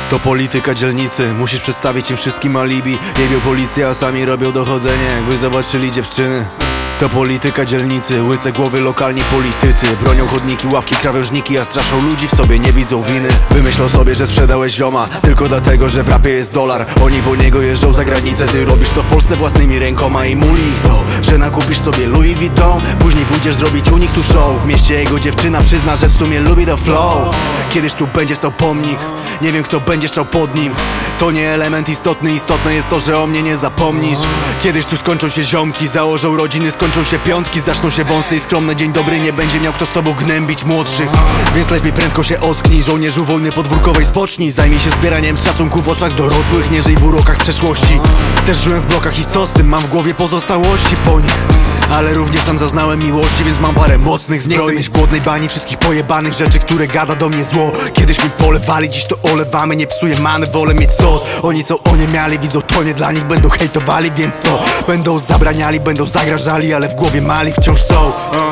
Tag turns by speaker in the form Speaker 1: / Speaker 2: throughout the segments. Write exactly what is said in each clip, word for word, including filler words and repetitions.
Speaker 1: To polityka dzielnicy, musisz przedstawić im wszystkim alibi. Jebią policję, a sami robią dochodzenie, jakby zobaczyli dziewczyny. To polityka dzielnicy, łyse głowy lokalni politycy. Bronią chodniki, ławki, krawężniki, a straszą ludzi w sobie, nie widzą winy. Wymyślą sobie, że sprzedałeś zioma tylko dlatego, że w rapie jest dolar. Oni po niego jeżdżą za granicę, ty robisz to w Polsce własnymi rękoma. I muli ich to, że nakupisz sobie Louis Vuitton, później pójdziesz zrobić u nich tu show. W mieście jego dziewczyna przyzna, że w sumie lubi to flow. Kiedyś tu będzie stał pomnik, nie wiem kto będzie szczał pod nim. To nie element istotny, istotne jest to, że o mnie nie zapomnisz. Kiedyś tu skończą się ziomki, założą rodziny, skończą się piątki, zaczną się wąsy i skromne. Dzień dobry nie będzie miał kto z tobą gnębić młodszych, więc lepiej prędko się ocknij. Żołnierzu wojny podwórkowej spocznij, zajmij się zbieraniem szacunku w oczach dorosłych, nie żyj w urokach przeszłości. Też żyłem w blokach i co z tym, mam w głowie pozostałości po nich, ale również tam zaznałem miłości, więc mam parę mocnych zbroi. Nie chcę mieć głodnej bani, wszystkich pojebanych rzeczy, które gada do mnie zło. Kiedyś mi polewali, dziś to olewamy, nie psuję many, wolę mieć sos. Oni co oniemiali, widzą to nie dla nich, będą hejtowali, więc to będą zabraniali, będą zagrażali, ale w głowie mali wciąż są.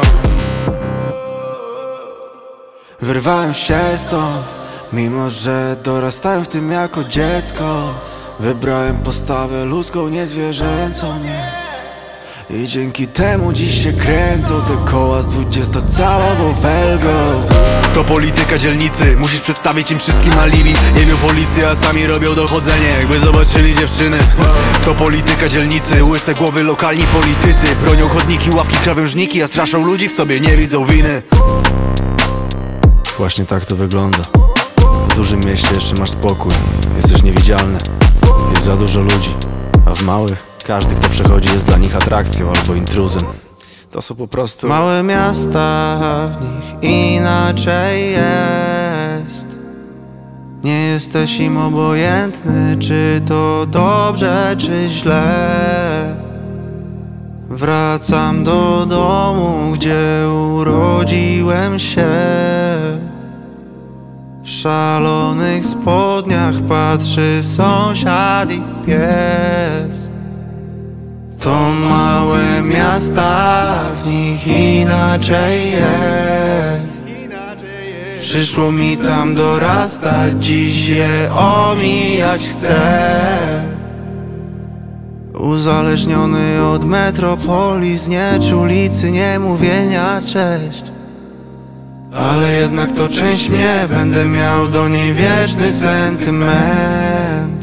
Speaker 1: Wyrwałem się stąd, mimo że dorastałem w tym jako dziecko. Wybrałem postawę ludzką, nie zwierzęcą, nie. I dzięki temu dziś się kręcą te koła z dwudziestocalową felgą. To polityka dzielnicy, musisz przedstawić im wszystkim alibi. Jebią policję, a sami robią dochodzenie, jakby zobaczyli dziewczyny. To polityka dzielnicy, łyse głowy lokalni politycy. Bronią chodniki, ławki, krawężniki, a straszą ludzi w sobie, nie widzą winy. Właśnie tak to wygląda. W dużym mieście jeszcze masz spokój, jesteś niewidzialny, jest za dużo ludzi, a w małych każdy, kto przechodzi, jest dla nich atrakcją albo intruzem. To są po prostu
Speaker 2: małe miasta, w nich inaczej jest. Nie jesteś im obojętny, czy to dobrze, czy źle. Wracam do domu, gdzie urodziłem się. W szalonych spodniach patrzy sąsiad i pies. To małe miasta, w nich inaczej jest. Przyszło mi tam dorastać, dziś je omijać chcę. Uzależniony od metropolii, znieczulicy, nie mówienia cześć. Ale jednak to część mnie, będę miał do niej wieczny sentyment.